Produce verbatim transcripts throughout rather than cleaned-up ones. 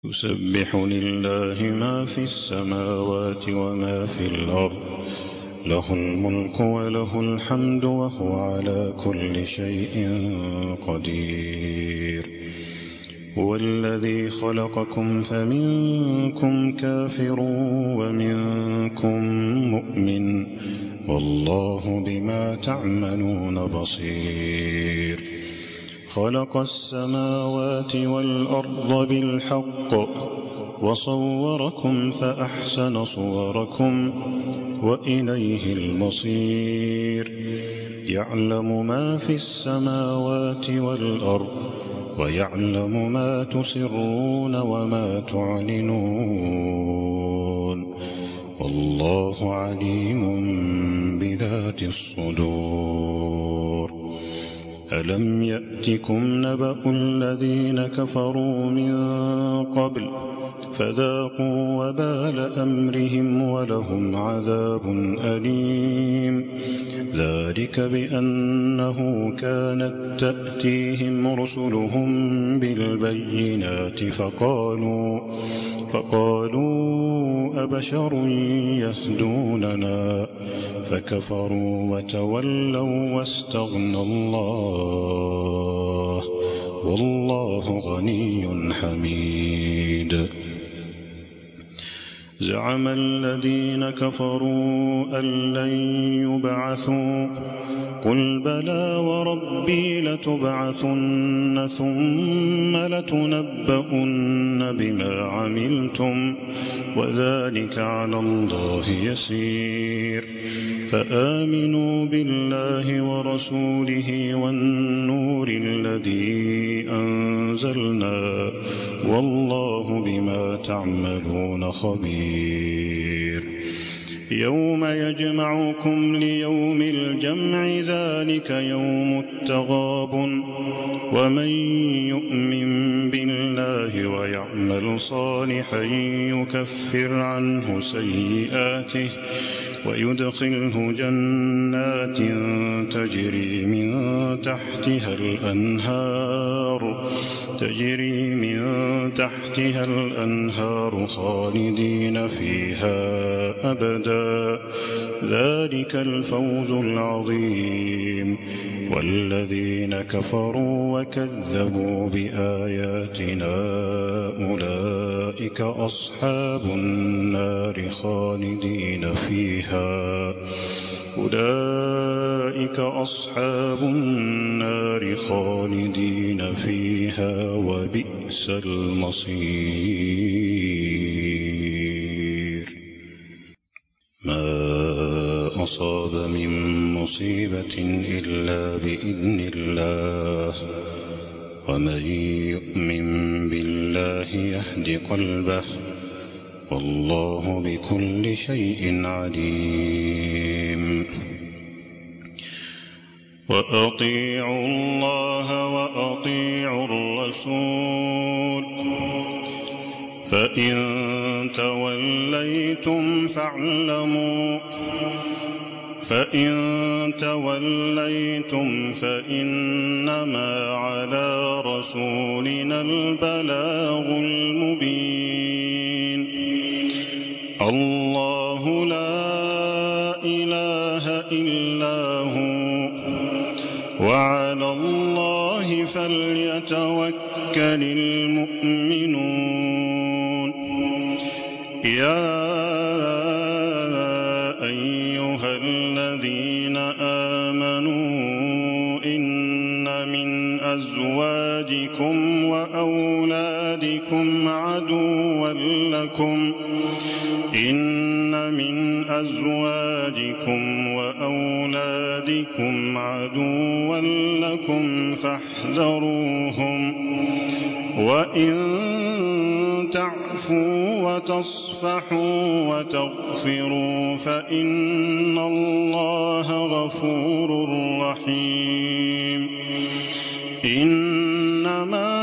يسبح لله ما في السماوات وما في الأرض، له الملك وله الحمد وهو على كل شيء قدير. هو الذي خلقكم فمنكم كافر ومنكم مؤمن، والله بما تعملون بصير. خلق السماوات والأرض بالحق وصوركم فأحسن صوركم وإليه المصير. يعلم ما في السماوات والأرض ويعلم ما تسرون وما تعلنون، والله عليم بذات الصدور. ألم يأتكم نبأ الذين كفروا من قبل فذاقوا وبال أمرهم ولهم عذاب أليم. ذلك بأنه كانت تأتيهم رسلهم بالبينات فقالوا فقالوا أبشر يهدوننا فكفروا وتولوا واستغنى الله، والله غني حميد. زعم الذين كفروا أن لن يبعثوا، قل بلى وربي لتبعثن ثم لتنبؤن بما عملتم وذلك على الله يسير. فآمنوا بالله ورسوله والنور الذي أنزلنا، والله بما تعملون خبير. يوم يجمعكم ليوم الجمع ذلك يوم التغابن، ومن يؤمن بالله ويعمل صالحا يكفر عنه سيئاته ويدخله جنات تجري من تحتها الأنهار تجري من تحتها الأنهار خالدين فيها أبدا، ذلك الفوز العظيم. والذين كفروا وكذبوا بآياتنا أولئك أصحاب النار خالدين فيها أولئك أصحاب النار خالدين فيها وبئس المصير. ما أصاب من مصيبة إلا بإذن الله، ومن يؤمن بالله يهد قلبه، والله بكل شيء عليم. وأطيعوا الله وأطيعوا الرسول، فإن توليتم فاعلموا فإن توليتم فإنما على رسولنا البلاغ المبين. الله لا إله إلا هو، وعلى الله فليتوكل المؤمنون. يا أيها الذين آمنوا إن من أزواجكم وأولادكم عدوا لكم إن من أزواجكم وأولادكم عدوا لكم فاحذروهم، وإن تعفوا وتصفحوا وتغفروا فإن الله غفور رحيم. إنما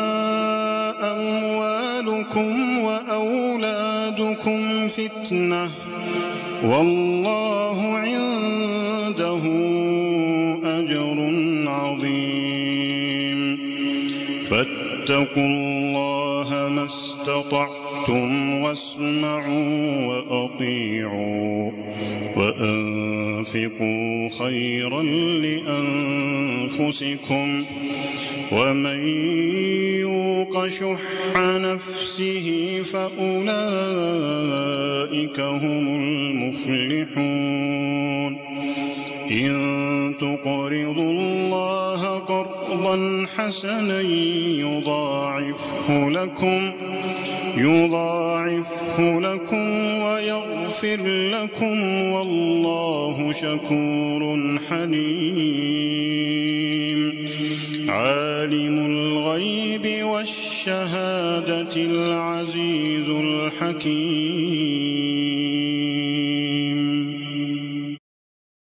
أموالكم وأولادكم فتنة، والله عنده أجر عظيم. فاتقوا الله ما استطعتم استطعتم واسمعوا وأطيعوا وأنفقوا خيرا لأنفسكم ومن يوق شح نفسه فأولئك هم المفلحون إن تقرضوا الله قرضا حسنا يضاعفه لكم يضاعفه لكم ويغفر لكم والله شكور حليم عالم الغيب والشهادة العليم